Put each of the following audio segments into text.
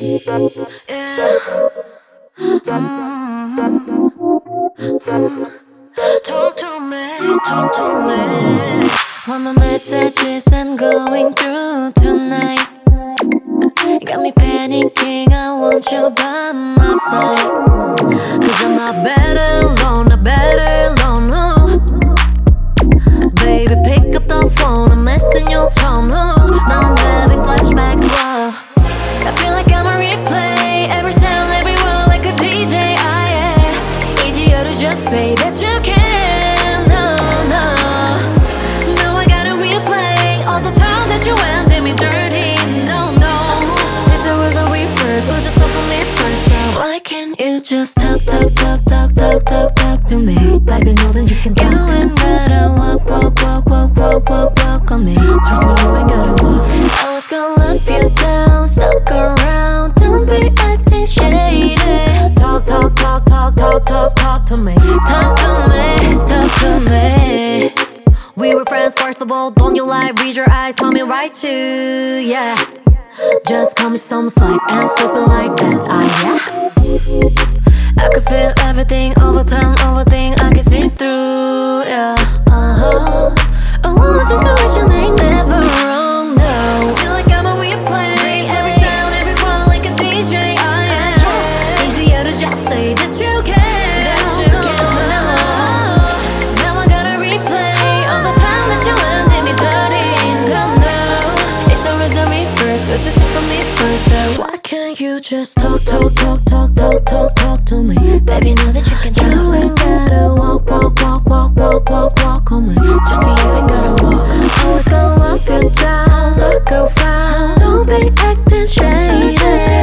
Yeah. Talk to me, talk to me. All my messages I'm going through tonight got me panicking, I want you by my side. Cause I'm not better alone, not better alone, no. Baby, pick up the phone, I'm missing your tone, no. Now I'm having flashbacks, whoa. I feel like I'm a replay, every sound, every word like a DJ, yeah. Easier to just say that you can, no, no. Now I gotta replay all the times that you went did me dirty, no, no. If there was a reverse, would just open me first, so why can't you just talk to me? Baby, know that you can talk. You ain't gotta walk on me. Trust me, you ain't gotta walk. I was gonna let you down, stuck around, don't be acting shady. Talk to me. Talk to me. We were friends first of all, don't you lie, read your eyes, coming right to, yeah. Just call me some slack and stupid like that, yeah. I could feel everything, overthink, I can see through, yeah. A woman's intuition ain't never wrong, no. Feel like I'm a replay, every sound, every one like a DJ, yeah. Easier to just say that you can. Now I gotta replay all the time that you did me dirty, no, no. If there is a reverse, would you say for me first, so Why can't you just talk to me? baby, know that you can talk. You ain't gotta walk on me. Trust me, you ain't gotta walk. Always gonna love you down, stuck around. Don't be acting shady.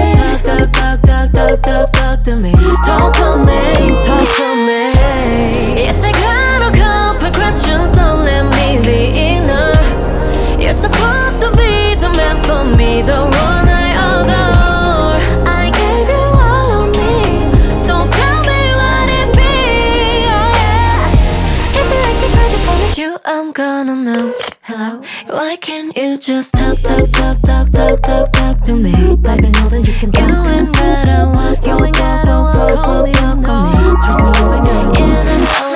Talk to me. Talk to me. Yes, I got a couple questions, so let me be enough. You're supposed to be the man for me, the one I adore. I gave you all of me, so tell me what it be, yeah. If you like the project, promise you I'm gonna know. Hello? Why can't you just talk to me? Baby, know that you can talk. You ain't gotta walk on me. Trust me, you ain't gotta walk. Yeah,